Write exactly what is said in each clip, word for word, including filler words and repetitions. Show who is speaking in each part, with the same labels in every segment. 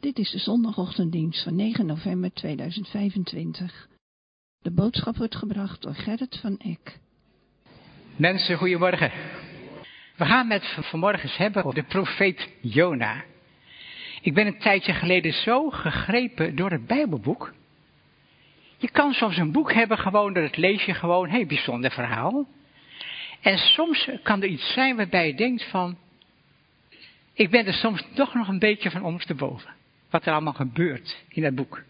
Speaker 1: Dit is de zondagochtenddienst van negen november tweeduizend vijfentwintig. De boodschap wordt gebracht door Gerrit van Eck.
Speaker 2: Mensen, goedemorgen. We gaan met vanmorgen eens hebben over de profeet Jona. Ik ben een tijdje geleden zo gegrepen door het Bijbelboek. Je kan soms een boek hebben, gewoon, dat lees je gewoon, heel bijzonder verhaal. En soms kan er iets zijn waarbij je denkt van, ik ben er soms toch nog een beetje van ondersteboven. Wat er allemaal gebeurt in dat boek.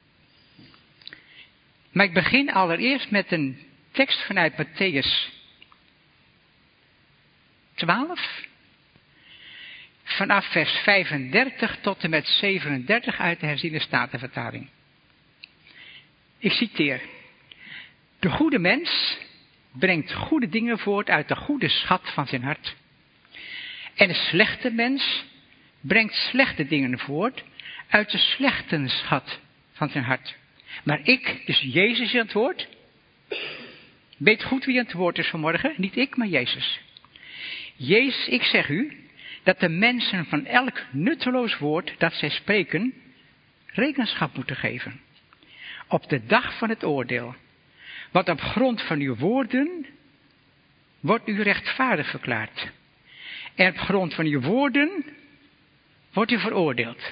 Speaker 2: Maar ik begin allereerst met een tekst vanuit Mattheüs twaalf. Vanaf vers vijfendertig tot en met zevenendertig uit de herziene statenvertaling. Ik citeer. De goede mens brengt goede dingen voort uit de goede schat van zijn hart. En de slechte mens brengt slechte dingen voort uit de slechte schat van zijn hart. Maar ik, dus Jezus aan het woord. Weet goed wie aan het woord is vanmorgen? Niet ik, maar Jezus. Jezus, ik zeg u, dat de mensen van elk nutteloos woord dat zij spreken, rekenschap moeten geven. Op de dag van het oordeel. Want op grond van uw woorden wordt u rechtvaardig verklaard. En op grond van uw woorden wordt u veroordeeld.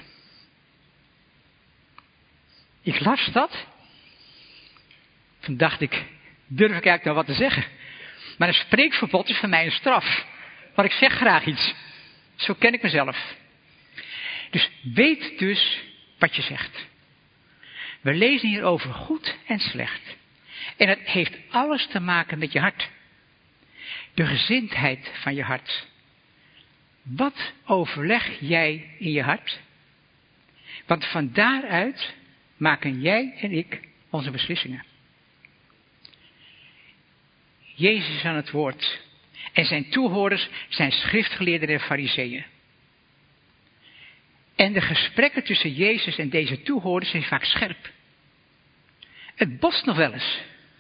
Speaker 2: Ik las dat. Toen dacht ik, durf ik eigenlijk nou wat te zeggen? Maar een spreekverbod is voor mij een straf. Maar ik zeg graag iets. Zo ken ik mezelf. Dus weet dus wat je zegt. We lezen hier over goed en slecht. En het heeft alles te maken met je hart. De gezindheid van je hart. Wat overleg jij in je hart? Want van daaruit maken jij en ik onze beslissingen. Jezus is aan het woord. En zijn toehoorders zijn schriftgeleerden en fariseeën. En de gesprekken tussen Jezus en deze toehoorders zijn vaak scherp. Het botst nog wel eens.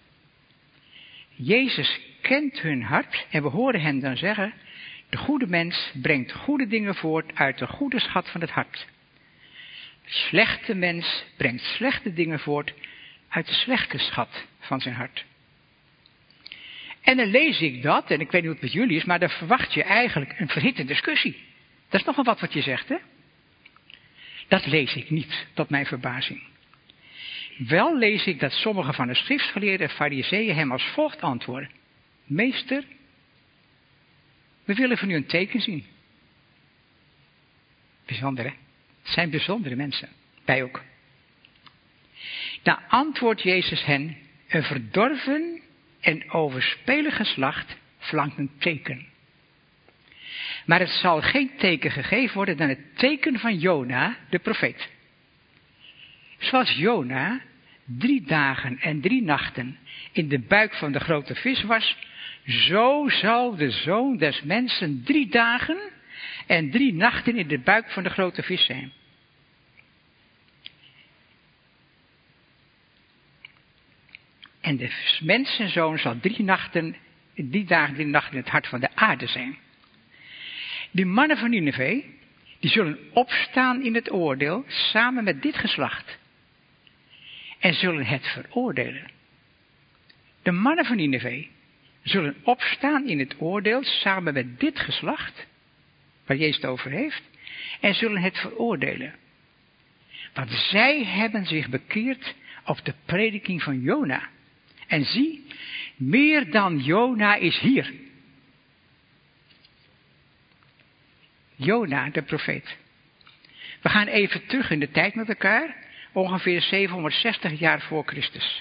Speaker 2: Jezus kent hun hart en we horen hem dan zeggen, de goede mens brengt goede dingen voort uit de goede schat van het hart. De slechte mens brengt slechte dingen voort uit de slechte schat van zijn hart. En dan lees ik dat, en ik weet niet hoe het met jullie is, maar dan verwacht je eigenlijk een verhitte discussie. Dat is nogal wat wat je zegt, hè? Dat lees ik niet, tot mijn verbazing. Wel lees ik dat sommige van de schriftgeleerden en fariseeën hem als volgt antwoorden. Meester, we willen van u een teken zien. Bijzonder, hè? Het zijn bijzondere mensen. Wij ook. Dan antwoordt Jezus hen, een verdorven en overspelig geslacht verlangt een teken. Maar het zal geen teken gegeven worden dan het teken van Jona, de profeet. Zoals Jona drie dagen en drie nachten in de buik van de grote vis was, zo zal de Zoon des Mensen drie dagen en drie nachten in de buik van de grote vis zijn. En de mensenzoon zal drie nachten, drie dagen, drie nachten in het hart van de aarde zijn. De mannen van Nineve, die zullen opstaan in het oordeel samen met dit geslacht. En zullen het veroordelen. De mannen van Nineve zullen opstaan in het oordeel samen met dit geslacht, waar Jezus het over heeft, en zullen het veroordelen. Want zij hebben zich bekeerd op de prediking van Jona. En zie, meer dan Jona is hier. Jona, de profeet. We gaan even terug in de tijd met elkaar, ongeveer zevenhonderdzestig jaar voor Christus.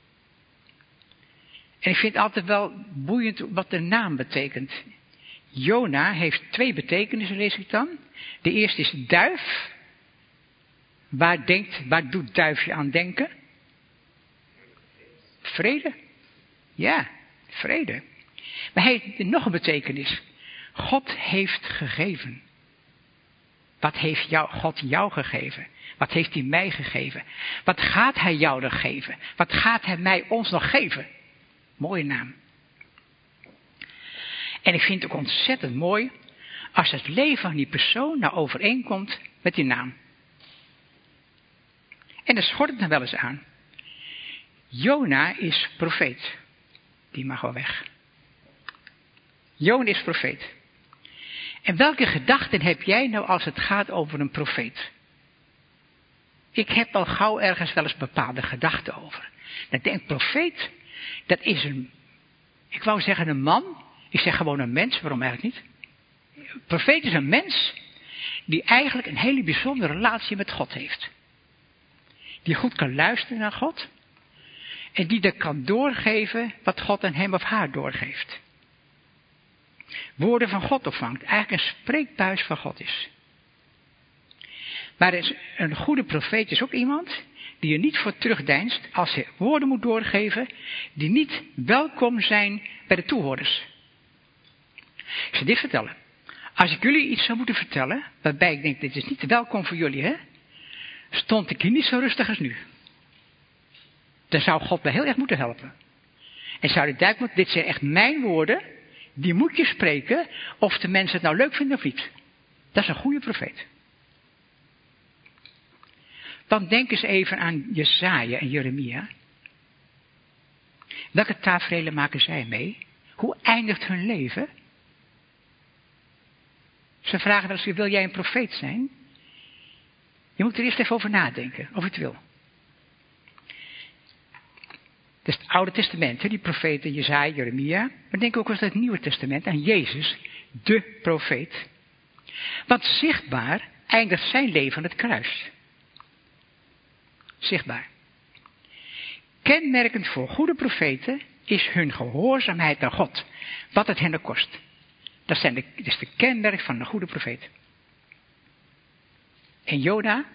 Speaker 2: En ik vind het altijd wel boeiend wat de naam betekent. Jona heeft twee betekenissen, lees ik dan. De eerste is duif. Waar, denkt, waar doet duifje aan denken? Vrede. Ja, vrede. Maar hij heeft nog een betekenis. God heeft gegeven. Wat heeft jou, God jou gegeven? Wat heeft hij mij gegeven? Wat gaat hij jou nog geven? Wat gaat hij mij ons nog geven? Mooie naam. En ik vind het ook ontzettend mooi als het leven van die persoon nou overeenkomt met die naam. En dan schort het dan wel eens aan. Jona is profeet. Die mag wel weg. Jona is profeet. En welke gedachten heb jij nou als het gaat over een profeet? Ik heb al gauw ergens wel eens bepaalde gedachten over. Dan denk ik, profeet, dat is een, ik wou zeggen een man. Ik zeg gewoon een mens, waarom eigenlijk niet? Een profeet is een mens die eigenlijk een hele bijzondere relatie met God heeft. Die goed kan luisteren naar God. En die er kan doorgeven wat God aan hem of haar doorgeeft. Woorden van God opvangt. Eigenlijk een spreekbuis van God is. Maar een goede profeet is ook iemand die er niet voor terugdeinst als hij woorden moet doorgeven die niet welkom zijn bij de toehoorders. Ik zal dit vertellen. Als ik jullie iets zou moeten vertellen, waarbij ik denk dit is niet welkom voor jullie, hè, stond ik hier niet zo rustig als nu. Dan zou God me heel erg moeten helpen. En zou ik duidelijk moeten, dit zijn echt mijn woorden, die moet je spreken, of de mensen het nou leuk vinden of niet. Dat is een goede profeet. Dan denk eens even aan Jesaja en Jeremia. Welke taferelen maken zij mee? Hoe eindigt hun leven? Ze vragen wel eens, wil jij een profeet zijn? Je moet er eerst even over nadenken, of je het wil. Dat is het Oude Testament, hè, die profeten Jesaja, Jeremia. Maar denk ook eens aan het Nieuwe Testament, aan Jezus, de profeet. Want zichtbaar eindigt zijn leven aan het kruis. Zichtbaar. Kenmerkend voor goede profeten is hun gehoorzaamheid aan God. Wat het hen ook kost. Dat, zijn de, dat is de kenmerk van een goede profeet. En Jona.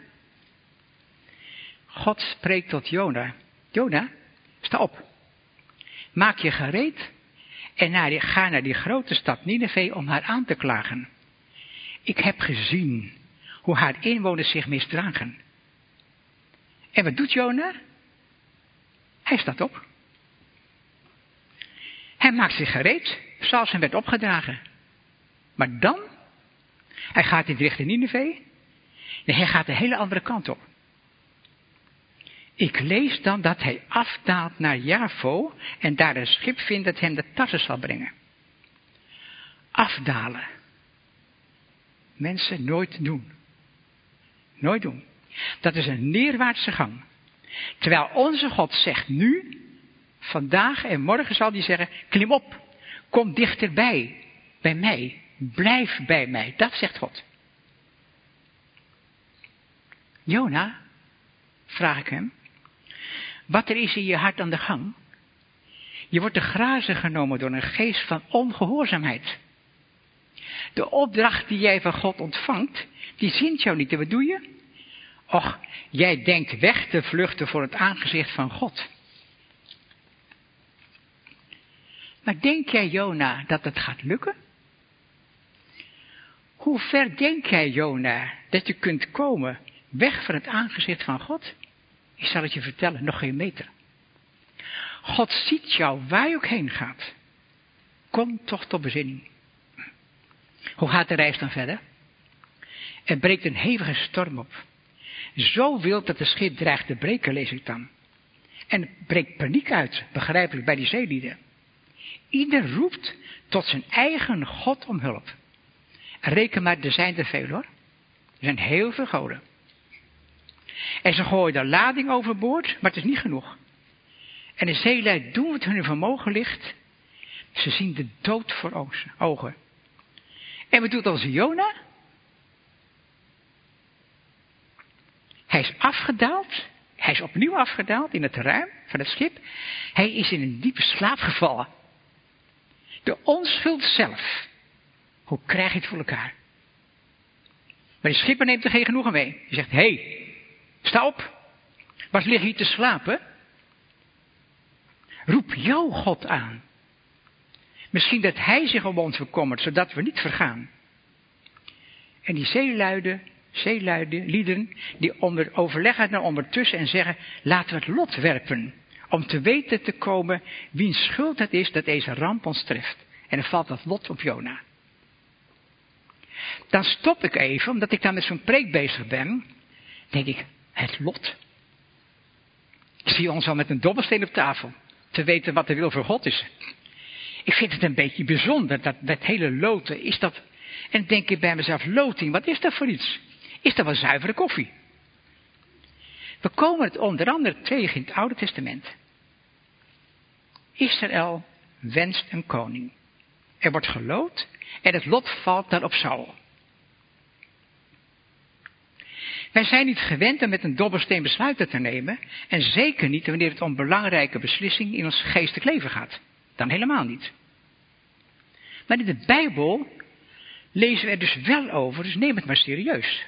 Speaker 2: God spreekt tot Jona. Jona, sta op. Maak je gereed. En naar die, ga naar die grote stad Nineve om haar aan te klagen. Ik heb gezien hoe haar inwoners zich misdragen. En wat doet Jona? Hij staat op. Hij maakt zich gereed, zoals hem werd opgedragen. Maar dan, hij gaat niet richting Nineve. Nee, hij gaat de hele andere kant op. Ik lees dan dat hij afdaalt naar Javo en daar een schip vindt dat hem de Tarsus zal brengen. Afdalen. Mensen nooit doen. Nooit doen. Dat is een neerwaartse gang. Terwijl onze God zegt nu, vandaag en morgen zal hij zeggen, klim op, kom dichterbij, bij mij, blijf bij mij. Dat zegt God. Jona, vraag ik hem, wat er is in je hart aan de gang? Je wordt te grazen genomen door een geest van ongehoorzaamheid. De opdracht die jij van God ontvangt, die zint jou niet. En wat doe je? Och, jij denkt weg te vluchten voor het aangezicht van God. Maar denk jij, Jona, dat het gaat lukken? Hoe ver denk jij, Jona, dat je kunt komen weg van het aangezicht van God? Ik zal het je vertellen, nog geen meter. God ziet jou waar je ook heen gaat. Kom toch tot bezinning. Hoe gaat de reis dan verder? Er breekt een hevige storm op. Zo wild dat het schip dreigt te breken, lees ik dan. En er breekt paniek uit, begrijpelijk, bij die zeelieden. Ieder roept tot zijn eigen God om hulp. En reken maar, er zijn er veel hoor. Er zijn heel veel goden. En ze gooien de lading overboord, maar het is niet genoeg. En de zeelui doen wat hun vermogen ligt. Ze zien de dood voor ogen. En wat doet onze Jona? Hij is afgedaald. Hij is opnieuw afgedaald in het ruim van het schip. Hij is in een diepe slaap gevallen. De onschuld zelf. Hoe krijg je het voor elkaar? Maar die schipper neemt er geen genoegen mee. Hij zegt, hé, hey, sta op. Wat lig je hier te slapen? Roep jouw God aan. Misschien dat hij zich om ons bekommert, zodat we niet vergaan. En die zeeluiden, zeeluiden, lieden, die onder, overleggen naar ondertussen en zeggen, laten we het lot werpen. Om te weten te komen wiens schuld het is dat deze ramp ons treft. En dan valt dat lot op Jona. Dan stop ik even, omdat ik dan met zo'n preek bezig ben. Denk ik, het lot. Ik zie ons al met een dobbelsteen op tafel. Te weten wat de wil voor God is. Ik vind het een beetje bijzonder. Dat, dat hele loten. Is dat... En dan denk ik bij mezelf. Loting. Wat is dat voor iets? Is dat wel zuivere koffie? We komen het onder andere tegen in het Oude Testament. Israël wenst een koning. Er wordt geloot. En het lot valt dan op Saul. Wij zijn niet gewend om met een dobbelsteen besluiten te nemen. En zeker niet wanneer het om belangrijke beslissingen in ons geestelijk leven gaat. Dan helemaal niet. Maar in de Bijbel lezen we er dus wel over. Dus neem het maar serieus.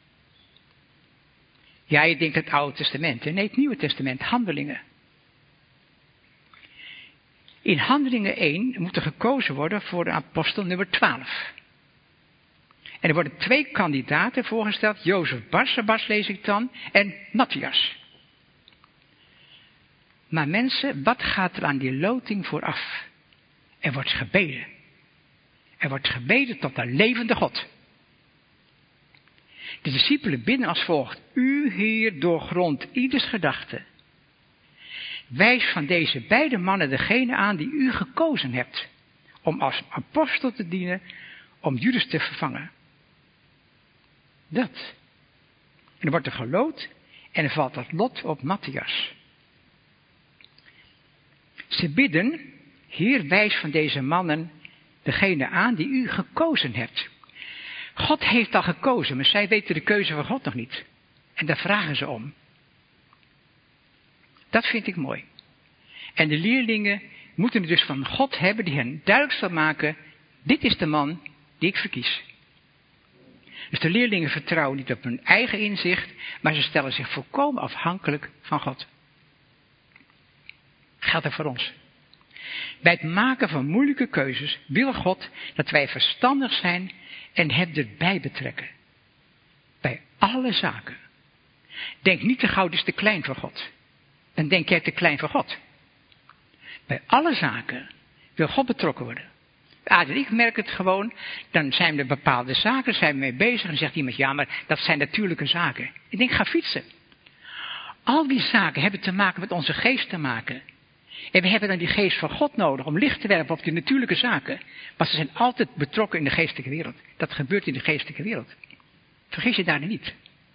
Speaker 2: Ja, je denkt het Oude Testament. Nee, het Nieuwe Testament. Handelingen. In Handelingen één moet er gekozen worden voor de apostel nummer twaalf. En er worden twee kandidaten voorgesteld. Jozef Barsabas lees ik dan. En Matthias. Maar mensen, wat gaat er aan die loting vooraf? Er wordt gebeden. Er wordt gebeden tot de levende God. De discipelen bidden als volgt. U, Heer, doorgrond ieders gedachte. Wijs van deze beide mannen degene aan die u gekozen hebt. Om als apostel te dienen. Om Judas te vervangen. Dat. En dan wordt er geloot. En dan valt dat lot op Matthias. Ze bidden. Heer, wijs van deze mannen degene aan die u gekozen hebt. God heeft al gekozen, maar zij weten de keuze van God nog niet. En daar vragen ze om. Dat vind ik mooi. En de leerlingen moeten het dus van God hebben die hen duidelijk zal maken, dit is de man die ik verkies. Dus de leerlingen vertrouwen niet op hun eigen inzicht, maar ze stellen zich volkomen afhankelijk van God. Geldt er voor ons. Bij het maken van moeilijke keuzes wil God dat wij verstandig zijn en hem erbij betrekken. Bij alle zaken. Denk niet te gauw, dit is te klein voor God. Dan denk jij te klein voor God. Bij alle zaken wil God betrokken worden. Ah, ik merk het gewoon, dan zijn er bepaalde zaken, zijn we mee bezig en zegt iemand, ja, maar dat zijn natuurlijke zaken. Ik denk, ga fietsen. Al die zaken hebben te maken met onze geest te maken. En we hebben dan die geest van God nodig om licht te werpen op die natuurlijke zaken. Maar ze zijn altijd betrokken in de geestelijke wereld. Dat gebeurt in de geestelijke wereld. Vergis je daar niet.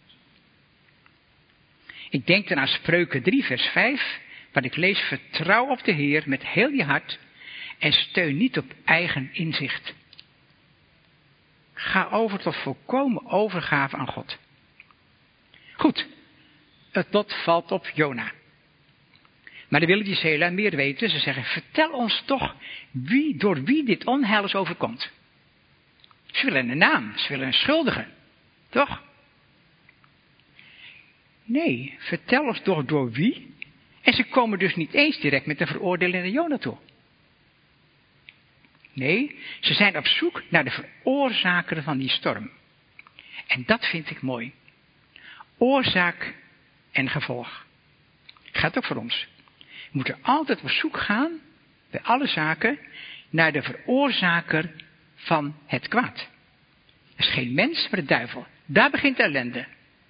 Speaker 2: Ik denk dan aan Spreuken drie vers vijf. Waar ik lees, vertrouw op de Heer met heel je hart. En steun niet op eigen inzicht. Ga over tot volkomen overgave aan God. Goed. Het lot valt op Jona. Maar dan willen die Zela meer weten. Ze zeggen, vertel ons toch wie, door wie dit onheil is overkomt. Ze willen een naam, ze willen een schuldige. Toch? Nee, vertel ons toch door wie. En ze komen dus niet eens direct met de veroordeling naar Jona toe. Nee, ze zijn op zoek naar de veroorzaker van die storm. En dat vind ik mooi. Oorzaak en gevolg. Gaat ook voor ons. We moeten altijd op zoek gaan, bij alle zaken, naar de veroorzaker van het kwaad. Dat is geen mens, maar de duivel. Daar begint de ellende.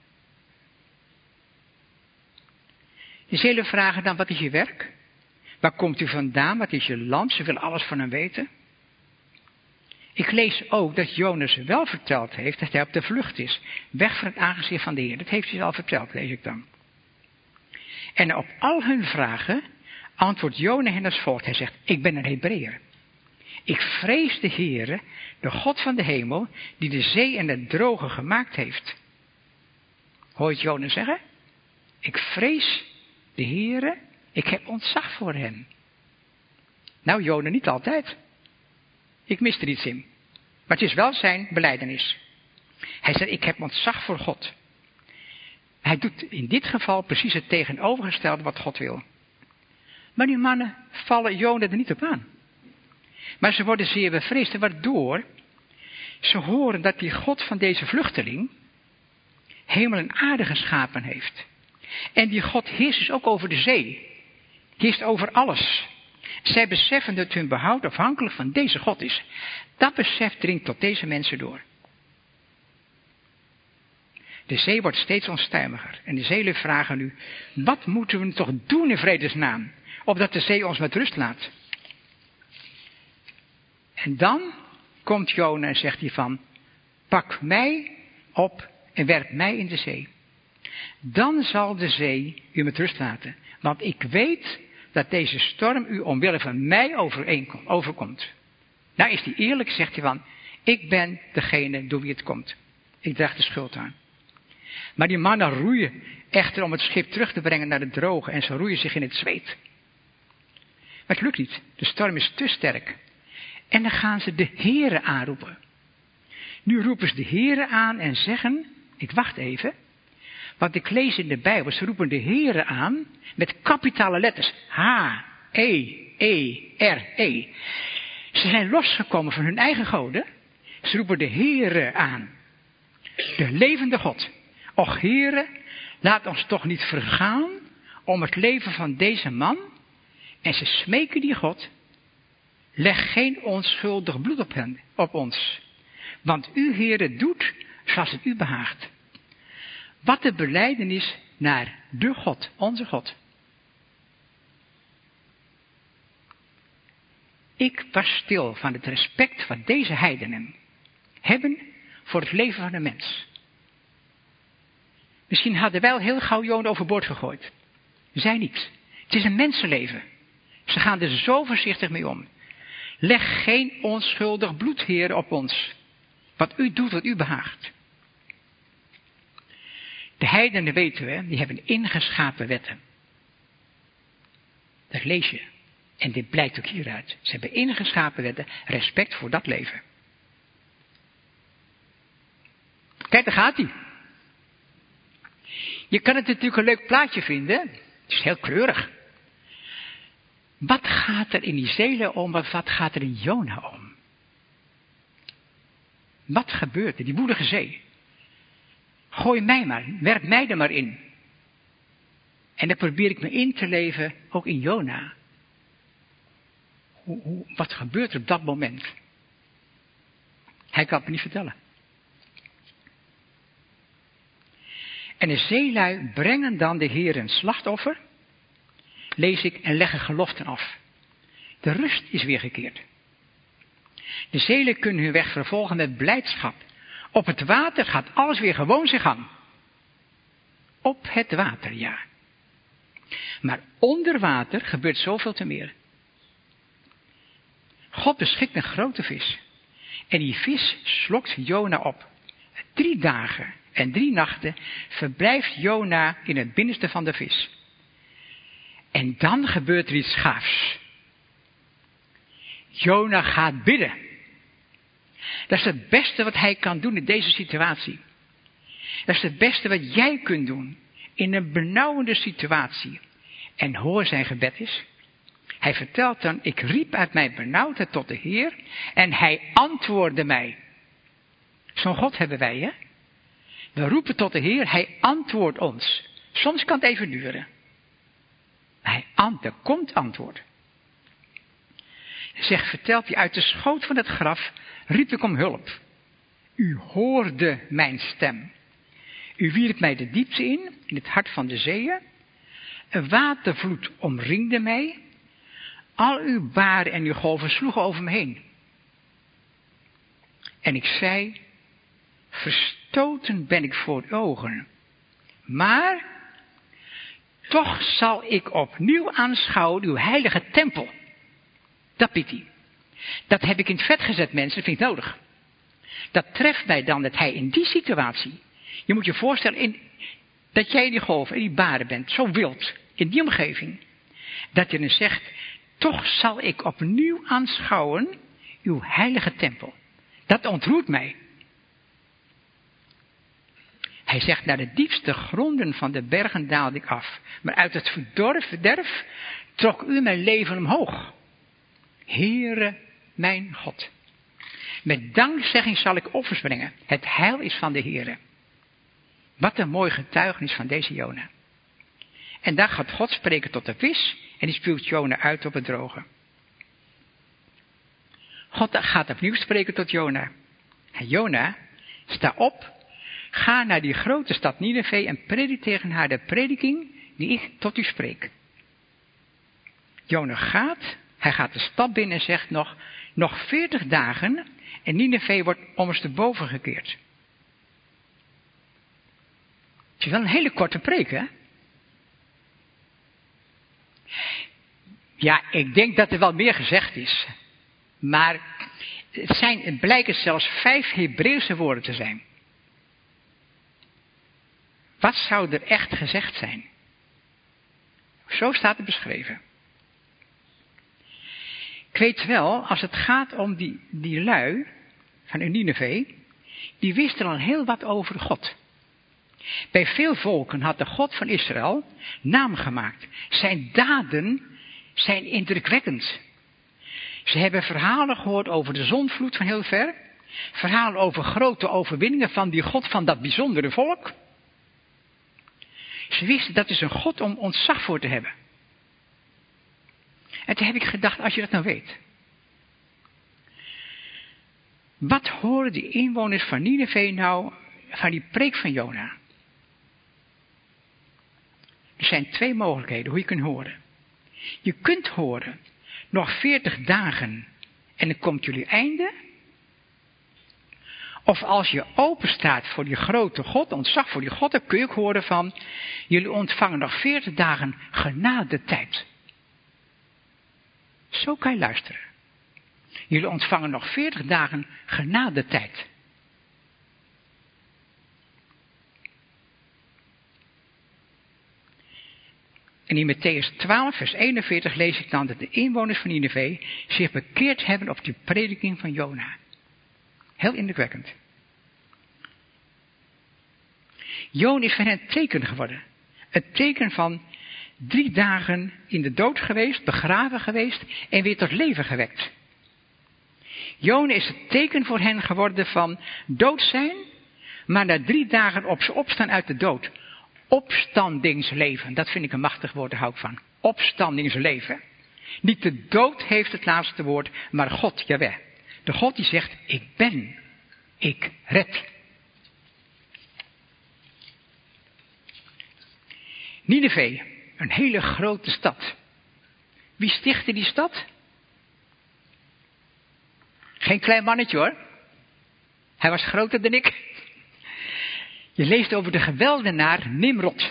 Speaker 2: Je zullen vragen dan, wat is je werk? Waar komt u vandaan? Wat is je land? Ze willen alles van hem weten. Ik lees ook dat Jonas wel verteld heeft dat hij op de vlucht is. Weg van het aangezicht van de Heer. Dat heeft hij al verteld, lees ik dan. En op al hun vragen antwoordt Jona hen als volgt. Hij zegt, ik ben een Hebreeër. Ik vrees de Heere, de God van de hemel, die de zee en het droge gemaakt heeft. Hoor je Jona zeggen? Ik vrees de Heere, ik heb ontzag voor hem. Nou, Jona niet altijd. Ik mis er iets in. Maar het is wel zijn belijdenis. Hij zegt, ik heb ontzag voor God. Hij doet in dit geval precies het tegenovergestelde wat God wil. Maar die mannen vallen Jona er niet op aan. Maar ze worden zeer bevreesd, waardoor ze horen dat die God van deze vluchteling hemel en aarde geschapen heeft. En die God heerst dus ook over de zee. Heerst over alles. Zij beseffen dat hun behoud afhankelijk van deze God is. Dat besef dringt tot deze mensen door. De zee wordt steeds onstuimiger. En de zeelui vragen nu, wat moeten we toch doen in vredesnaam? Opdat de zee ons met rust laat. En dan komt Jona en zegt hij van, pak mij op en werp mij in de zee. Dan zal de zee u met rust laten. Want ik weet dat deze storm u omwille van mij overkomt. Nou is hij eerlijk, zegt hij van, ik ben degene door wie het komt. Ik draag de schuld aan. Maar die mannen roeien echter om het schip terug te brengen naar het droge en ze roeien zich in het zweet. Maar het lukt niet. De storm is te sterk. En dan gaan ze de Heere aanroepen. Nu roepen ze de Heere aan en zeggen, ik wacht even, want ik lees in de Bijbel, ze roepen de Heere aan met kapitale letters. H, E, E, R, E. Ze zijn losgekomen van hun eigen goden. Ze roepen de Heere aan. De levende God. Och Heere, laat ons toch niet vergaan om het leven van deze man. En ze smeken die God, leg geen onschuldig bloed op hen, op ons. Want u, Heere, doet zoals het u behaagt. Wat de belijdenis naar de God, onze God. Ik was stil van het respect wat deze heidenen hebben voor het leven van de mens. Misschien hadden wij al heel gauw Jona overboord gegooid. Zij niet. Het is een mensenleven. Ze gaan er zo voorzichtig mee om. Leg geen onschuldig bloed, Heer, op ons. Wat u doet, wat u behaagt. De heidenen, weten we, die hebben ingeschapen wetten. Dat lees je. En dit blijkt ook hieruit. Ze hebben ingeschapen wetten, respect voor dat leven. Kijk, daar gaat hij. Je kan het natuurlijk een leuk plaatje vinden. Het is heel kleurig. Wat gaat er in die zeelui om? Wat gaat er in Jona om? Wat gebeurt er? Die woelige zee. Gooi mij maar. Werp mij er maar in. En dan probeer ik me in te leven, ook in Jona. Hoe, hoe, wat gebeurt er op dat moment? Hij kan het me niet vertellen. En de zeelui brengen dan de Heer een slachtoffer, lees ik, en leggen geloften af. De rust is weergekeerd. De zeelui kunnen hun weg vervolgen met blijdschap. Op het water gaat alles weer gewoon zijn gang. Op het water, ja. Maar onder water gebeurt zoveel te meer. God beschikt een grote vis. En die vis slokt Jona op. Drie dagen en drie nachten verblijft Jona in het binnenste van de vis. En dan gebeurt er iets gaafs. Jona gaat bidden. Dat is het beste wat hij kan doen in deze situatie. Dat is het beste wat jij kunt doen in een benauwende situatie. En hoor zijn gebed is. Hij vertelt dan, ik riep uit mijn benauwdheid tot de Heer en hij antwoordde mij. Zo'n God hebben wij, hè? We roepen tot de Heer, hij antwoordt ons. Soms kan het even duren. Hij ant, er komt antwoord. Hij zegt, vertelt hij, uit de schoot van het graf riep ik om hulp. U hoorde mijn stem. U wierp mij de diepte in, in het hart van de zeeën. Een watervloed omringde mij. Al uw baren en uw golven sloegen over me heen. En ik zei, verstoten ben ik voor uw ogen. Maar toch zal ik opnieuw aanschouwen uw heilige tempel. Dat biedt hij. Dat heb ik in het vet gezet, mensen, dat vind ik nodig. Dat treft mij dan, dat hij in die situatie, je moet je voorstellen, in, dat jij in die golven, in die baren bent, zo wild, in die omgeving, dat je dan zegt, toch zal ik opnieuw aanschouwen uw heilige tempel. Dat ontroert mij. Hij zegt, naar de diepste gronden van de bergen daalde ik af. Maar uit het verdorf, verderf trok u mijn leven omhoog. Heere, mijn God. Met dankzegging zal ik offers brengen. Het heil is van de Heere. Wat een mooi getuigenis van deze Jona. En daar gaat God spreken tot de vis en die spuwt Jona uit op het droge. God gaat opnieuw spreken tot Jona. Jona, sta op, ga naar die grote stad Nineve en predik tegen haar de prediking die ik tot u spreek. Jona gaat, hij gaat de stad binnen en zegt nog, nog veertig dagen en Nineve wordt ondersteboven gekeerd. Het is wel een hele korte preek, hè? Ja, ik denk dat er wel meer gezegd is. Maar het, zijn, het blijken zelfs vijf Hebreeuwse woorden te zijn. Wat zou er echt gezegd zijn? Zo staat het beschreven. Ik weet wel, als het gaat om die, die lui van Nineve, die wisten al heel wat over God. Bij veel volken had de God van Israël naam gemaakt. Zijn daden zijn indrukwekkend. Ze hebben verhalen gehoord over de zondvloed van heel ver. Verhalen over grote overwinningen van die God van dat bijzondere volk. Ze wisten dat is een God om ontzag voor te hebben. En toen heb ik gedacht, als je dat nou weet. Wat horen die inwoners van Nineve nou van die preek van Jona? Er zijn twee mogelijkheden hoe je kunt horen. Je kunt horen, nog veertig dagen en dan komt jullie einde. Of als je open staat voor die grote God, ontzag voor die God, dan kun je ook horen van, jullie ontvangen nog veertig dagen genadetijd. Zo kan je luisteren. Jullie ontvangen nog veertig dagen genadetijd. En in Mattheüs twaalf, vers eenenveertig lees ik dan dat de inwoners van Nineve zich bekeerd hebben op die prediking van Jona. Heel indrukwekkend. Jona is voor hen een teken geworden. Het teken van drie dagen in de dood geweest, begraven geweest en weer tot leven gewekt. Jona is het teken voor hen geworden van dood zijn, maar na drie dagen op ze opstaan uit de dood. Opstandingsleven, dat vind ik een machtig woord, daar hou ik van. Opstandingsleven. Niet de dood heeft het laatste woord, maar God, Jaweh. De God die zegt, ik ben, ik red. Nineve, een hele grote stad. Wie stichtte die stad? Geen klein mannetje hoor. Hij was groter dan ik. Je leest over de geweldenaar Nimrod.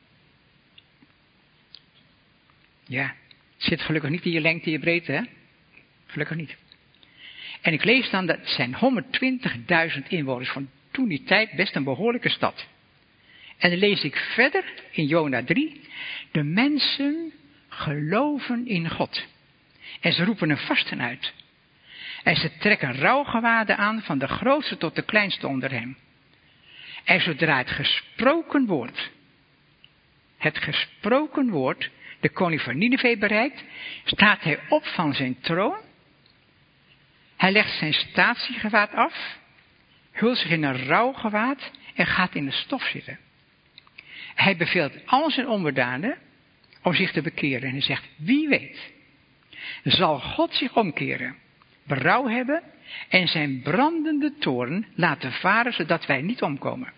Speaker 2: Ja, zit gelukkig niet in je lengte en je breedte, hè? Gelukkig niet. En ik lees dan dat het zijn honderdtwintigduizend inwoners van toen die tijd best een behoorlijke stad. En dan lees ik verder in Jona drie. De mensen geloven in God. En ze roepen een vasten uit. En ze trekken rouwgewaden aan van de grootste tot de kleinste onder hem. En zodra het gesproken woord, het gesproken woord, de koning van Nineve bereikt, staat hij op van zijn troon. Hij legt zijn statiegewaad af, hult zich in een rouwgewaad en gaat in de stof zitten. Hij beveelt al zijn onderdanen om zich te bekeren. En hij zegt, wie weet, zal God zich omkeren, berouw hebben en zijn brandende toorn laten varen, zodat wij niet omkomen.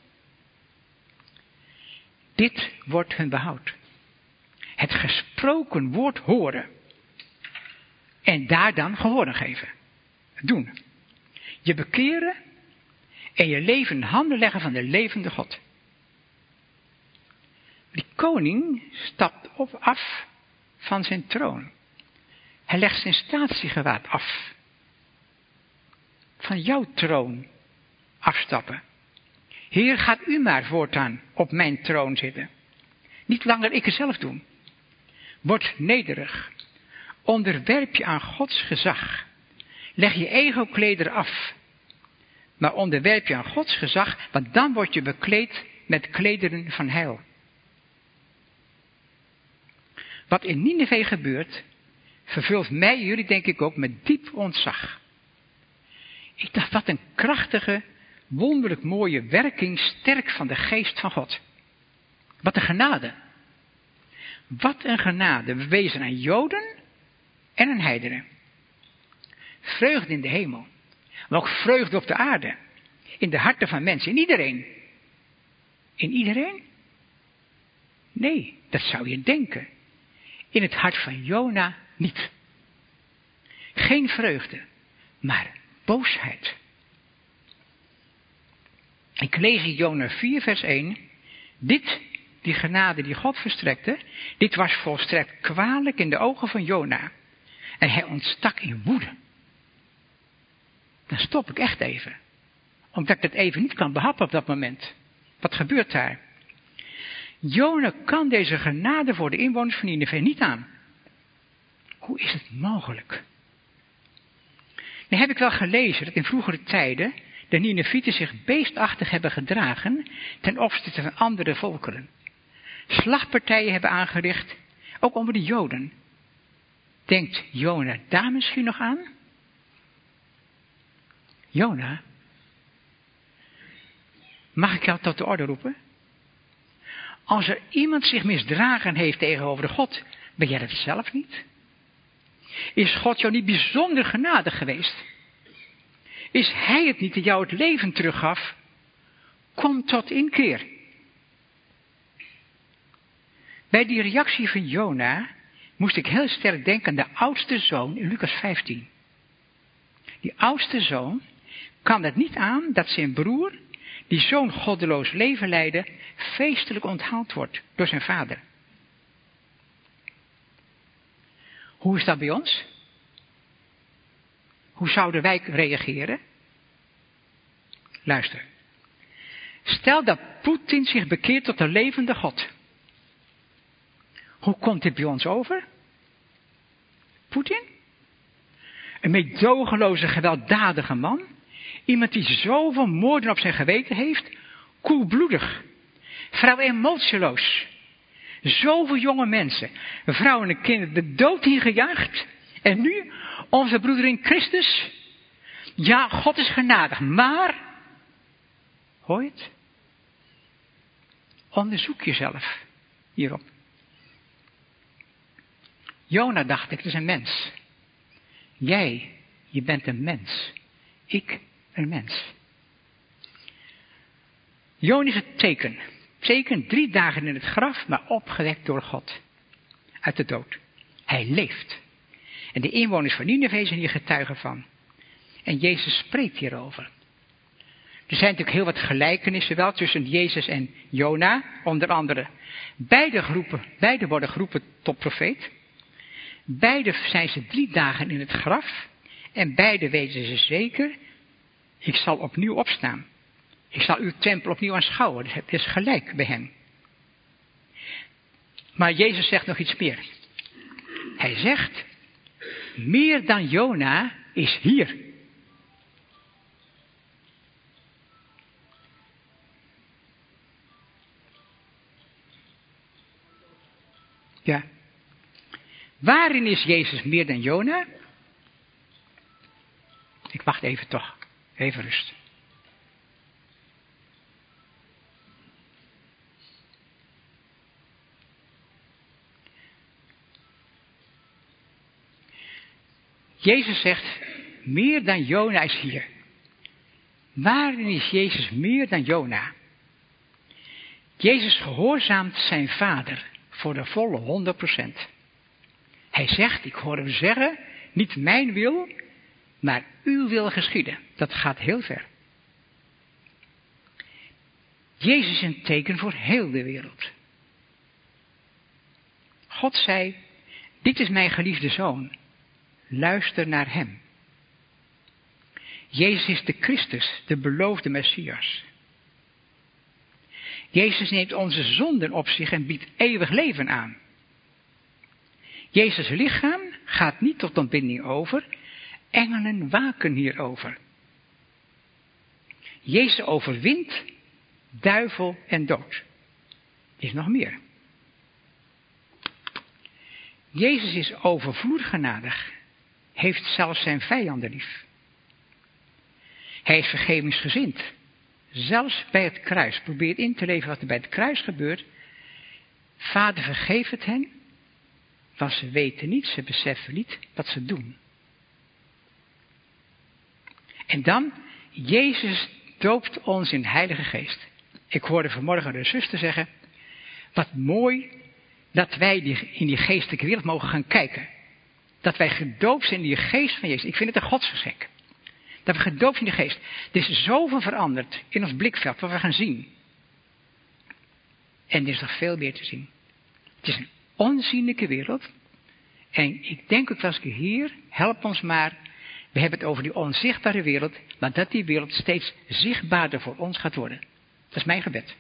Speaker 2: Dit wordt hun behoud. Het gesproken woord horen. En daar dan gehoor aan geven. Doen. Je bekeren en je leven in handen leggen van de levende God. Die koning stapt op af van zijn troon. Hij legt zijn statiegewaad af. Van jouw troon afstappen. Heer, gaat u maar voortaan op mijn troon zitten. Niet langer ik het zelf doen. Word nederig. Onderwerp je aan Gods gezag. Leg je ego-kleder af. Maar onderwerp je aan Gods gezag, want dan word je bekleed met klederen van heil. Wat in Nineve gebeurt, vervult mij, jullie denk ik ook, met diep ontzag. Ik dacht, wat een krachtige, wonderlijk mooie werking, sterk van de geest van God. Wat een genade. Wat een genade bewezen aan Joden en aan heidenen. Vreugde in de hemel. Maar ook vreugde op de aarde. In de harten van mensen, in iedereen. In iedereen? Nee, dat zou je denken. In het hart van Jona niet. Geen vreugde, maar boosheid. Ik lees in Jona vier vers één. Dit, die genade die God verstrekte, dit was volstrekt kwalijk in de ogen van Jona. En hij ontstak in woede. Dan stop ik echt even. Omdat ik het even niet kan behappen op dat moment. Wat gebeurt daar? Jona kan deze genade voor de inwoners van Nineve niet aan. Hoe is het mogelijk? Nu heb ik wel gelezen dat in vroegere tijden de Ninevieten zich beestachtig hebben gedragen ten opzichte van andere volkeren. Slagpartijen hebben aangericht, ook onder de Joden. Denkt Jona daar misschien nog aan? Jona, mag ik jou tot de orde roepen? Als er iemand zich misdragen heeft tegenover de God, ben jij dat zelf niet? Is God jou niet bijzonder genadig geweest? Is hij het niet die jou het leven teruggaf? Kom tot inkeer. Bij die reactie van Jona moest ik heel sterk denken aan de oudste zoon in Lucas vijftien. Die oudste zoon kan het niet aan dat zijn broer, die zo'n goddeloos leven leidde, feestelijk onthaald wordt door zijn vader. Hoe is dat bij ons? Hoe zouden wij reageren? Luister. Stel dat Poetin zich bekeert tot de levende God. Hoe komt dit bij ons over? Poetin? Een meedogenloze, gewelddadige man. Iemand die zoveel moorden op zijn geweten heeft. Koelbloedig. Vrouw emotieloos. Zoveel jonge mensen. Vrouwen en kinderen de dood ingejaagd. En nu onze broeder in Christus. Ja, God is genadig. Maar. Hoor je het? Onderzoek jezelf hierop. Jona dacht ik, het is een mens. Jij, je bent een mens. Ik, een mens. Jona is het teken. Teken drie dagen in het graf, maar opgewekt door God. Uit de dood. Hij leeft. En de inwoners van Nineve zijn hier getuigen van. En Jezus spreekt hierover. Er zijn natuurlijk heel wat gelijkenissen wel tussen Jezus en Jona. Onder andere. Beide groepen, beide worden geroepen tot profeet. Beide zijn ze drie dagen in het graf. En beide weten ze zeker. Ik zal opnieuw opstaan. Ik zal uw tempel opnieuw aanschouwen. Dus het is gelijk bij hen. Maar Jezus zegt nog iets meer. Hij zegt. Meer dan Jona is hier. Ja. Waarin is Jezus meer dan Jona? Ik wacht even toch. Even rust. Jezus zegt, meer dan Jona is hier. Waarin is Jezus meer dan Jona? Jezus gehoorzaamt zijn vader voor de volle honderd procent. Hij zegt, ik hoor hem zeggen, niet mijn wil, maar uw wil geschieden. Dat gaat heel ver. Jezus is een teken voor heel de wereld. God zei, dit is mijn geliefde zoon. Luister naar hem. Jezus is de Christus, de beloofde Messias. Jezus neemt onze zonden op zich en biedt eeuwig leven aan. Jezus' lichaam gaat niet tot ontbinding over. Engelen waken hierover. Jezus overwint duivel en dood. Er is nog meer. Jezus is overvloedig genadig. Heeft zelfs zijn vijanden lief. Hij is vergevingsgezind. Zelfs bij het kruis. Probeer in te leven wat er bij het kruis gebeurt. Vader, vergeef het hen. Want ze weten niet, ze beseffen niet wat ze doen. En dan, Jezus doopt ons in de Heilige Geest. Ik hoorde vanmorgen de zuster zeggen, wat mooi dat wij die, in die geestelijke wereld mogen gaan kijken. Dat wij gedoopt zijn in die geest van Jezus. Ik vind het een godsgeschenk. Dat we gedoopt zijn in de geest. Er is zoveel veranderd in ons blikveld, wat we gaan zien. En er is nog veel meer te zien. Het is een onzienlijke wereld. En ik denk ook wel eens hier, help ons maar. We hebben het over die onzichtbare wereld, maar dat die wereld steeds zichtbaarder voor ons gaat worden. Dat is mijn gebed.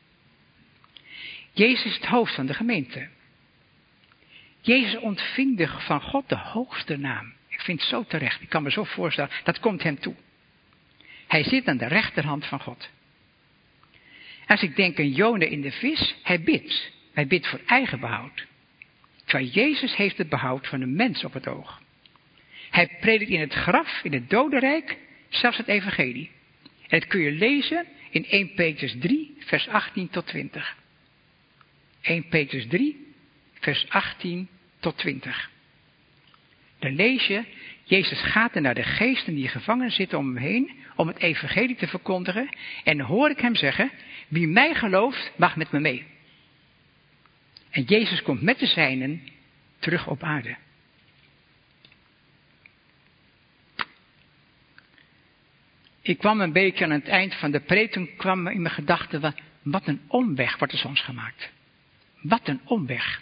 Speaker 2: Jezus is het hoofd van de gemeente. Jezus ontving de, van God de hoogste naam. Ik vind het zo terecht. Ik kan me zo voorstellen. Dat komt hem toe. Hij zit aan de rechterhand van God. Als ik denk aan Jona in de vis. Hij bidt. Hij bidt voor eigen behoud. Terwijl Jezus heeft het behoud van de mens op het oog. Hij predikt in het graf, in het dodenrijk, zelfs het evangelie. En dat kun je lezen in eerste Petrus drie, vers achttien tot twintig. eerste Petrus drie, vers achttien tot twintig. Dan lees je, Jezus gaat er naar de geesten die gevangen zitten om hem heen, om het evangelie te verkondigen. En dan hoor ik hem zeggen, wie mij gelooft, mag met me mee. En Jezus komt met de zijnen terug op aarde. Ik kwam een beetje aan het eind van de preek, toen kwam in mijn gedachten, wat een omweg wordt er soms gemaakt. Wat een omweg.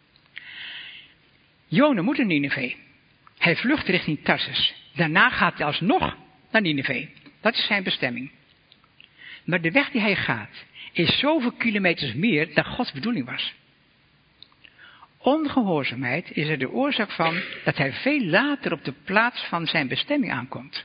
Speaker 2: Jona moet naar Nineve. Hij vlucht richting Tarsus. Daarna gaat hij alsnog naar Nineve. Dat is zijn bestemming. Maar de weg die hij gaat is zoveel kilometers meer dan Gods bedoeling was. Ongehoorzaamheid is er de oorzaak van dat hij veel later op de plaats van zijn bestemming aankomt.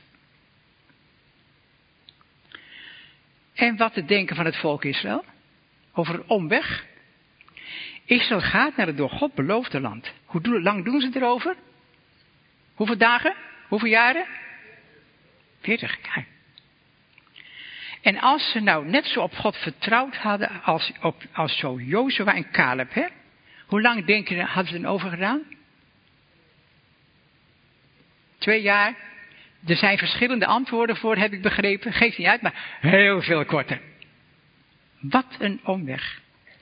Speaker 2: En wat te denken van het volk Israël? Over een omweg? Israël gaat naar het door God beloofde land. Hoe lang doen ze erover? Hoeveel dagen? Hoeveel jaren? veertig jaar. En als ze nou net zo op God vertrouwd hadden als, op, als zo Jozua en Caleb, hè? Hoe lang denk je hadden ze er over gedaan? Twee jaar. Er zijn verschillende antwoorden voor, heb ik begrepen. Geeft niet uit, maar heel veel korter. Wat een omweg.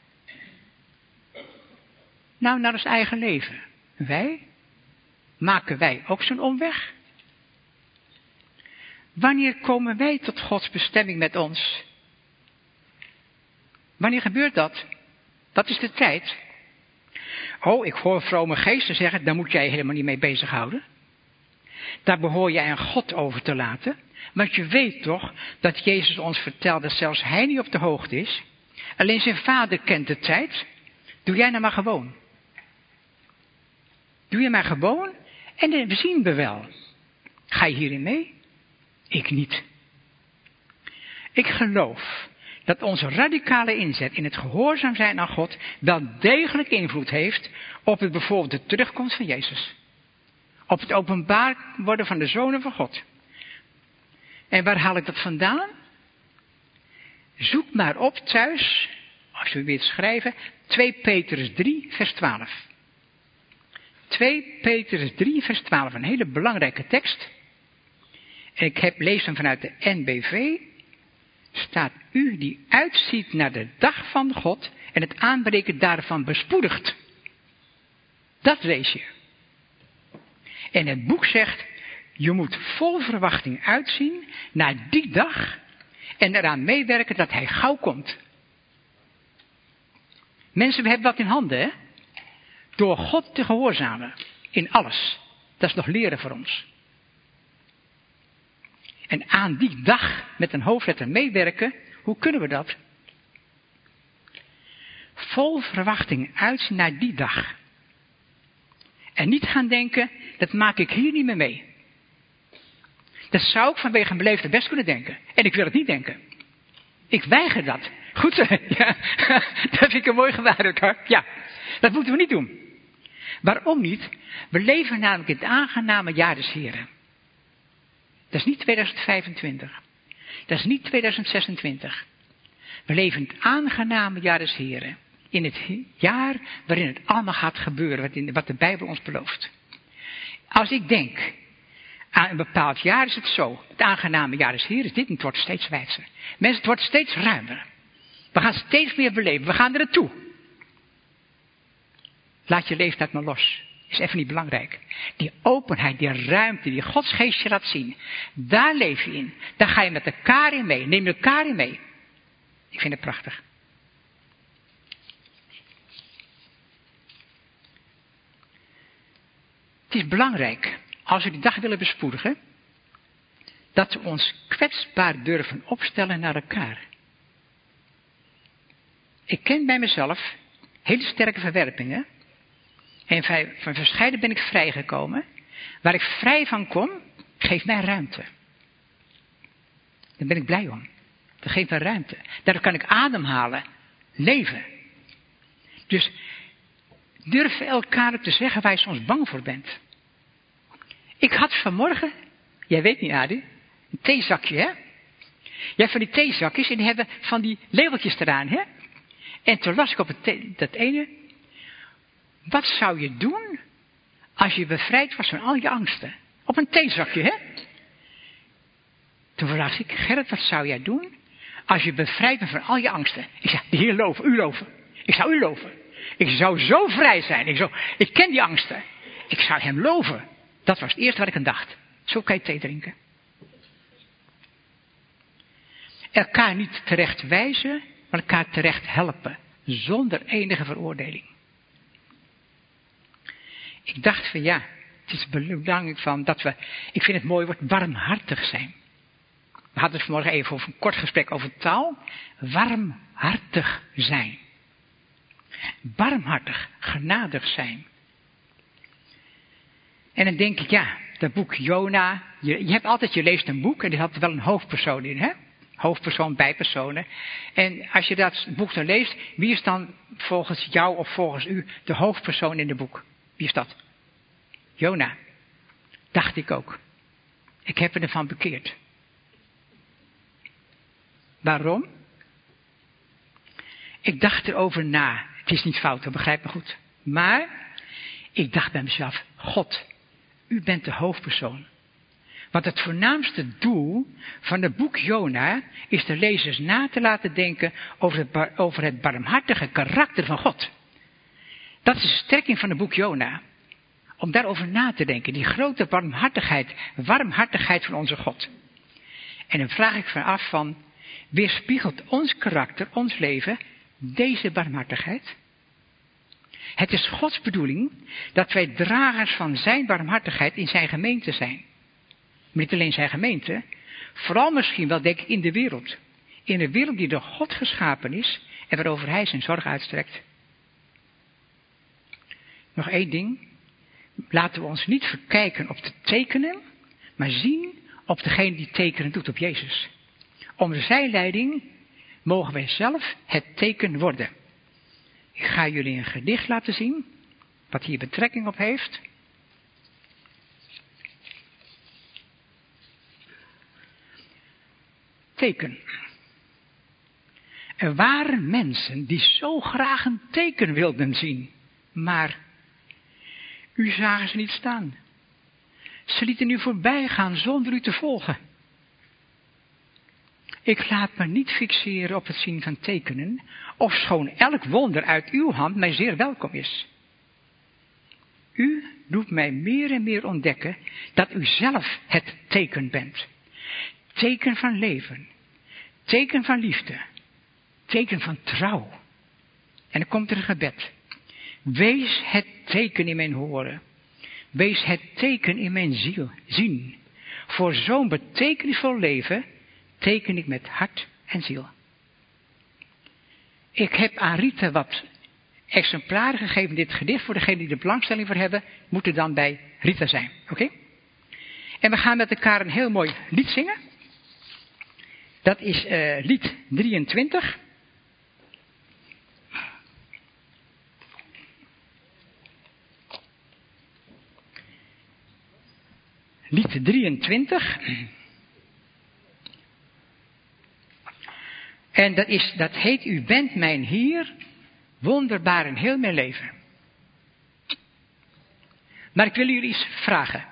Speaker 2: Nou, naar ons eigen leven. Wij? Maken wij ook zo'n omweg? Wanneer komen wij tot Gods bestemming met ons? Wanneer gebeurt dat? Dat is de tijd. Oh, ik hoor vrome geesten zeggen, daar moet jij helemaal niet mee bezighouden. Daar behoor jij aan God over te laten. Want je weet toch dat Jezus ons vertelt dat zelfs hij niet op de hoogte is. Alleen zijn vader kent de tijd. Doe jij nou maar gewoon. Doe je maar gewoon en we zien we wel. Ga je hierin mee? Ik niet. Ik geloof dat onze radicale inzet in het gehoorzaam zijn aan God wel degelijk invloed heeft op het bijvoorbeeld de terugkomst van Jezus. Op het openbaar worden van de zonen van God. En waar haal ik dat vandaan? Zoek maar op thuis, als u wilt schrijven, twee Petrus drie, vers twaalf. twee Petrus drie, vers twaalf, een hele belangrijke tekst. En ik heb, lees hem vanuit de N B V. Staat u die uitziet naar de dag van God en het aanbreken daarvan bespoedigt. Dat lees je. En het boek zegt, je moet vol verwachting uitzien naar die dag en eraan meewerken dat hij gauw komt. Mensen, we hebben wat in handen, hè? Door God te gehoorzamen. In alles. Dat is nog leren voor ons. En aan die dag met een hoofdletter meewerken, hoe kunnen we dat? Vol verwachting uitzien naar die dag. En niet gaan denken, dat maak ik hier niet meer mee. Dat zou ik vanwege een beleefde best kunnen denken. En ik wil het niet denken. Ik weiger dat. Goed zo. Ja, dat vind ik een mooi gewaar, hoor. Ja, dat moeten we niet doen. Waarom niet? We leven namelijk in het aangename jaar des Heren. Dat is niet tweeduizend vijfentwintig. Dat is niet tweeduizend zesentwintig. We leven in het aangename jaar des Heren. In het jaar waarin het allemaal gaat gebeuren, wat, in, wat de Bijbel ons belooft. Als ik denk aan een bepaald jaar, is het zo. Het aangename jaar des Heren is dit en het wordt steeds wijzer. Mensen, het wordt steeds ruimer. We gaan steeds meer beleven. We gaan er naartoe. Laat je leeftijd maar los. Is even niet belangrijk. Die openheid, die ruimte, die Gods geest je laat zien. Daar leef je in. Daar ga je met elkaar in mee. Neem elkaar in mee. Ik vind het prachtig. Het is belangrijk, als we die dag willen bespoedigen, dat we ons kwetsbaar durven opstellen naar elkaar. Ik ken bij mezelf hele sterke verwerpingen. En van verscheiden ben ik vrijgekomen. Waar ik vrij van kom, geeft mij ruimte. Daar ben ik blij om. Dat geeft mij ruimte. Daardoor kan ik ademhalen, leven. Dus durven elkaar te zeggen waar je soms bang voor bent. Ik had vanmorgen, jij weet niet Adi, een theezakje hè. Je hebt van die theezakjes en die hebben van die labeltjes eraan hè. En toen las ik op het thee, dat ene. Wat zou je doen als je bevrijd was van al je angsten? Op een theezakje hè. Toen vraag ik, Gerrit, wat zou jij doen als je bevrijd bent van al je angsten? Ik zei, de Heer loven, u loven. Ik zou u loven. Ik zou zo vrij zijn. Ik, zou, ik ken die angsten. Ik zou hem loven. Dat was het eerste wat ik aan dacht. Zo kan je thee drinken. Elkaar niet terecht wijzen, maar elkaar terecht helpen. Zonder enige veroordeling. Ik dacht van ja, het is belangrijk van dat we, ik vind het mooi woord, warmhartig zijn. We hadden het vanmorgen even over een kort gesprek over taal. Warmhartig zijn. Barmhartig, genadig zijn. En dan denk ik, ja, dat boek Jona. Je, je hebt altijd, je leest een boek en die had wel een hoofdpersoon in, hè? Hoofdpersoon, bijpersonen. En als je dat boek dan leest, wie is dan volgens jou of volgens u de hoofdpersoon in het boek? Wie is dat? Jona. Dacht ik ook. Ik heb me ervan bekeerd. Waarom? Ik dacht erover na. Het is niet fout, begrijp me goed. Maar ik dacht bij mezelf, God, u bent de hoofdpersoon. Want het voornaamste doel van het boek Jona is de lezers na te laten denken over het, bar, over het barmhartige karakter van God. Dat is de strekking van het boek Jona. Om daarover na te denken, die grote barmhartigheid, warmhartigheid van onze God. En dan vraag ik me af van, weerspiegelt ons karakter, ons leven, deze barmhartigheid? Het is Gods bedoeling dat wij dragers van zijn barmhartigheid in zijn gemeente zijn. Maar niet alleen zijn gemeente, vooral misschien wel denk ik in de wereld. In een wereld die door God geschapen is en waarover hij zijn zorg uitstrekt. Nog één ding. Laten we ons niet verkijken op de tekenen, maar zien op degene die tekenen doet, op Jezus. Onder zijn leiding mogen wij zelf het teken worden. Ik ga jullie een gedicht laten zien, wat hier betrekking op heeft. Teken. Er waren mensen die zo graag een teken wilden zien, maar u zagen ze niet staan. Ze lieten u voorbij gaan zonder u te volgen. Ik laat me niet fixeren op het zien van tekenen, ofschoon elk wonder uit uw hand mij zeer welkom is. U doet mij meer en meer ontdekken dat u zelf het teken bent. Teken van leven, teken van liefde, teken van trouw. En dan komt er een gebed. Wees het teken in mijn horen. Wees het teken in mijn ziel, zien. Voor zo'n betekenisvol leven teken ik met hart en ziel. Ik heb aan Rita wat exemplaren gegeven, dit gedicht. Voor degenen die er belangstelling voor hebben, moet er dan bij Rita zijn. Oké? Okay? En we gaan met elkaar een heel mooi lied zingen. Dat is uh, lied drieëntwintig. Lied drieëntwintig. En dat, is, dat heet, u bent mijn Heer, wonderbaar in heel mijn leven. Maar ik wil jullie iets vragen.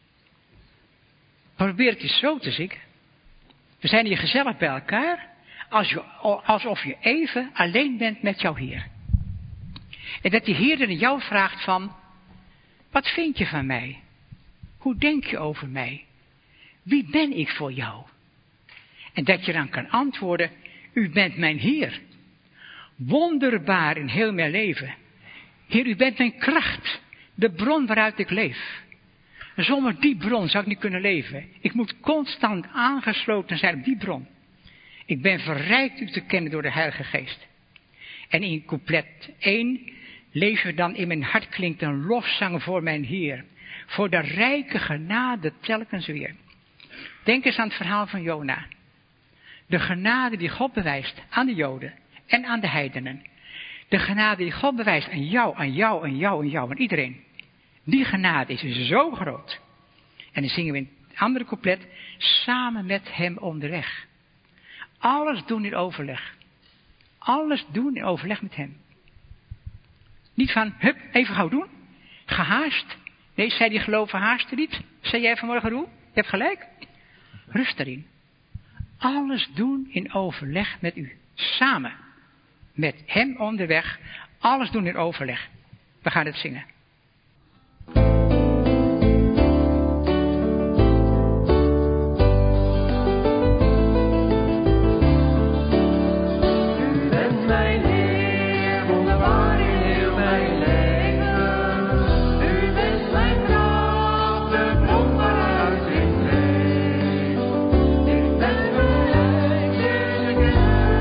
Speaker 2: Probeer het eens zo te zien. We zijn hier gezellig bij elkaar. als je, alsof je even alleen bent met jouw Heer. En dat die Heer dan jou vraagt van, wat vind je van mij? Hoe denk je over mij? Wie ben ik voor jou? En dat je dan kan antwoorden, u bent mijn Heer. Wonderbaar in heel mijn leven. Heer, u bent mijn kracht. De bron waaruit ik leef. Zonder die bron zou ik niet kunnen leven. Ik moet constant aangesloten zijn op die bron. Ik ben verrijkt u te kennen door de Heilige Geest. En in couplet één lezen we dan, in mijn hart klinkt een lofzang voor mijn Heer. Voor de rijke genade telkens weer. Denk eens aan het verhaal van Jona. De genade die God bewijst aan de Joden en aan de heidenen. De genade die God bewijst aan jou, aan jou, aan jou, aan jou, aan iedereen. Die genade is zo groot. En dan zingen we in het andere couplet, samen met hem onderweg. Alles doen in overleg. Alles doen in overleg met hem. Niet van, hup, even gauw doen. Gehaast. Nee, zei die geloven haasten niet. Zei jij vanmorgen, Roel? Je hebt gelijk. Rust erin. Alles doen in overleg met u. Samen. Met hem onderweg. Alles doen in overleg. We gaan het zingen.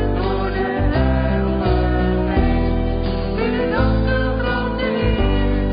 Speaker 3: Dank u,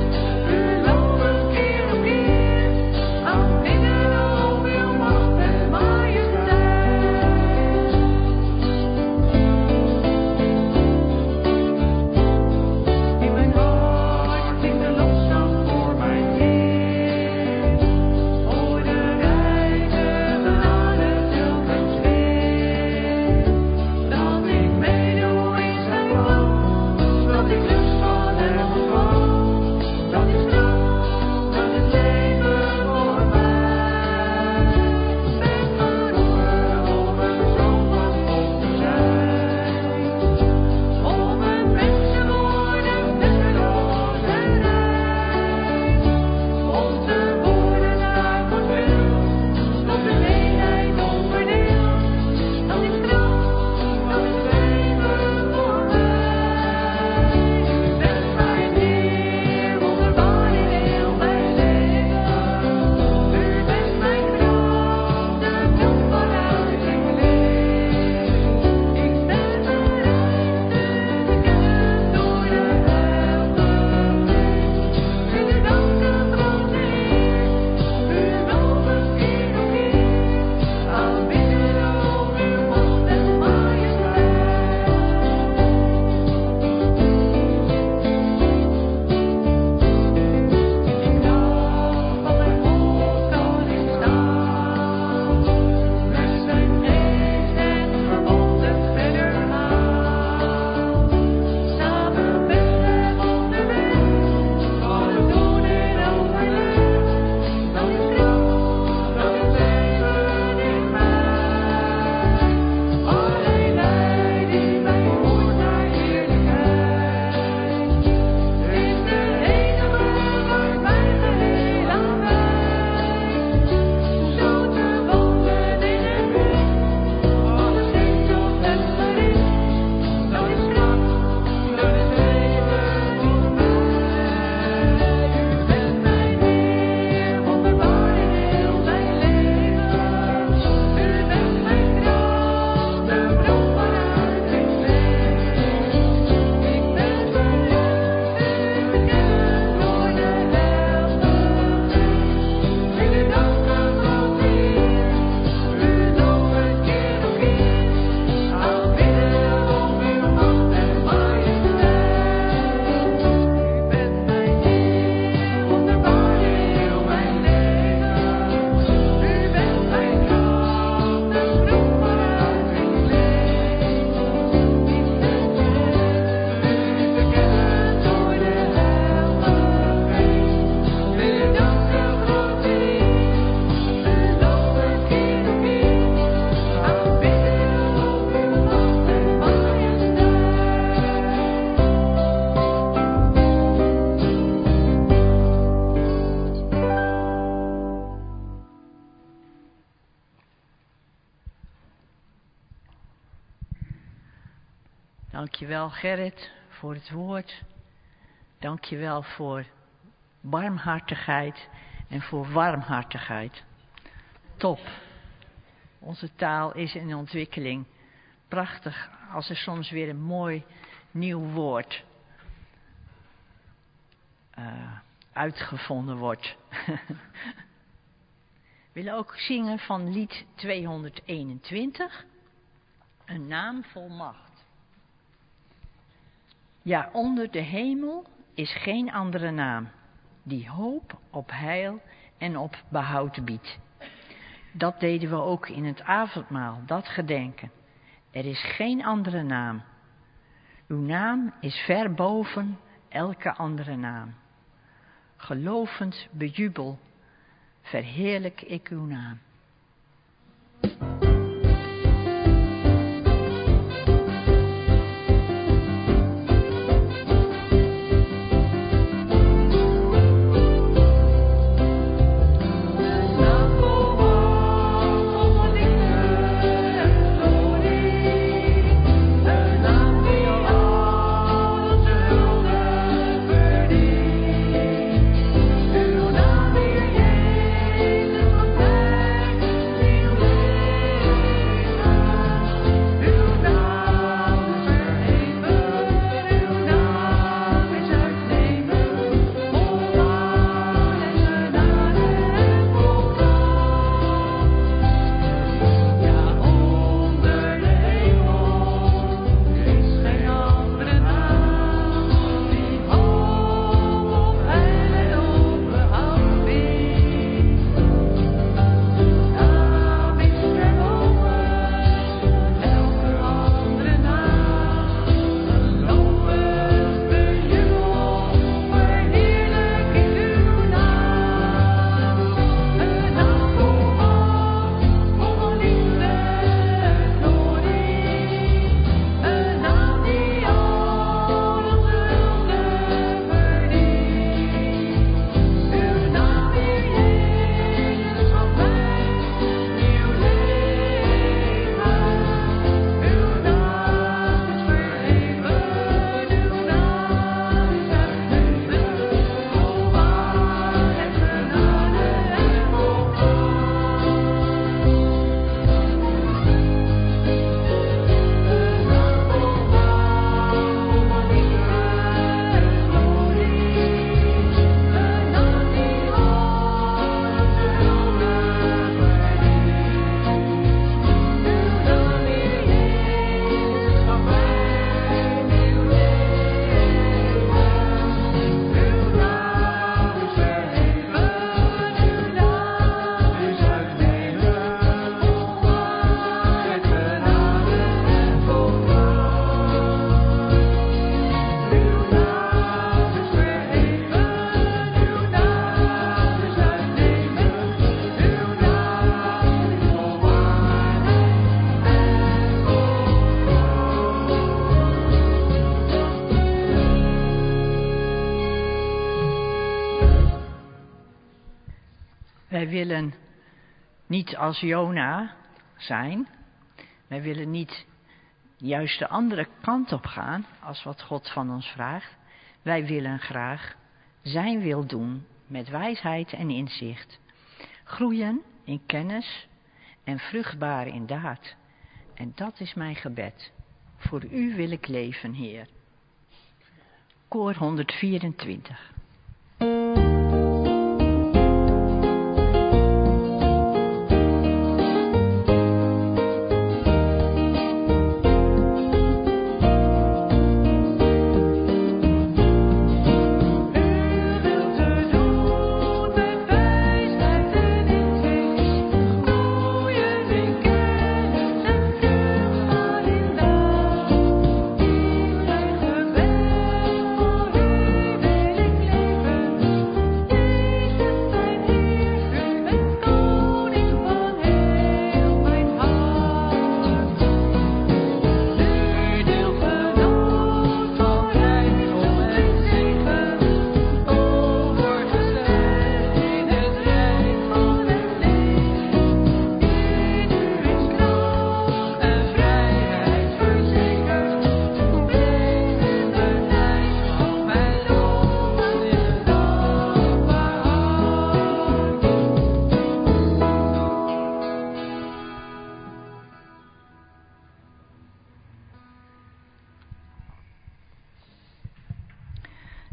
Speaker 3: Dankjewel Gerrit voor het woord. Dankjewel voor barmhartigheid en voor warmhartigheid. Top. Onze taal is in ontwikkeling. Prachtig als er soms weer een mooi nieuw woord uh, uitgevonden wordt. We willen ook zingen van lied tweehonderdeenentwintig. Een naam vol macht. Ja, onder de hemel is geen andere naam die hoop op heil en op behoud biedt. Dat deden we ook in het avondmaal, dat gedenken. Er is geen andere naam. Uw naam is ver boven elke andere naam. Gelovend bejubel, verheerlijk ik uw naam. Wij willen niet als Jona zijn. Wij willen niet juist de andere kant op gaan als wat God van ons vraagt. Wij willen graag zijn wil doen met wijsheid en inzicht. Groeien in kennis en vruchtbaar in daad. En dat is mijn gebed. Voor u wil ik leven, Heer. Koor honderdvierentwintig.
Speaker 4: Ik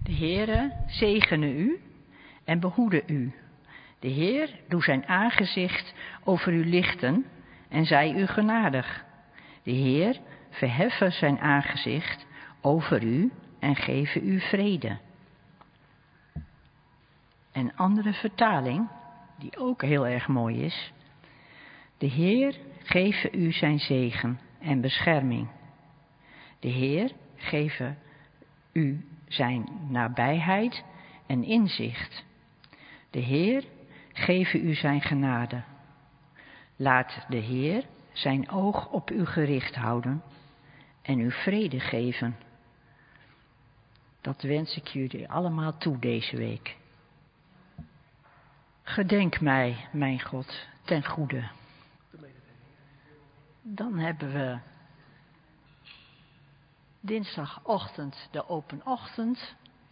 Speaker 3: De Heere zegene u en behoede u. De Heer doe zijn aangezicht over u lichten en zij u genadig. De Heer verheffen zijn aangezicht over u en geven u vrede. Een andere vertaling, die ook heel erg mooi is. De Heer geven u zijn zegen en bescherming. De Heer geven u zijn nabijheid en inzicht. De Heer geven u zijn genade. Laat de Heer zijn oog op u gericht houden en u vrede geven. Dat wens ik jullie allemaal toe deze week. Gedenk mij, mijn God, ten goede. Dan hebben we dinsdagochtend de open ochtend.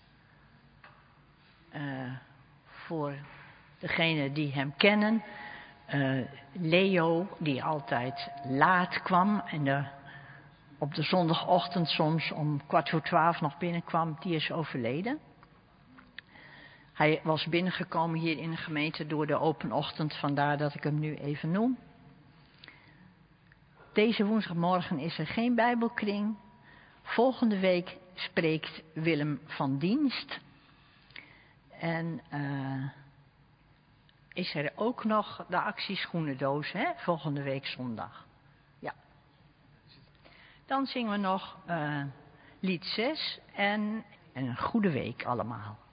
Speaker 3: Uh, voor degenen die hem kennen. Uh, Leo, die altijd laat kwam en de, op de zondagochtend soms om kwart voor twaalf nog binnenkwam, die is overleden. Hij was binnengekomen hier in de gemeente door de open ochtend, vandaar dat ik hem nu even noem. Deze woensdagmorgen is er geen Bijbelkring. Volgende week spreekt Willem van Dienst. En uh, is er ook nog de actie Schoenendoos, hè? Volgende week zondag. Ja. Dan zingen we nog uh, lied zes en, en een goede week allemaal.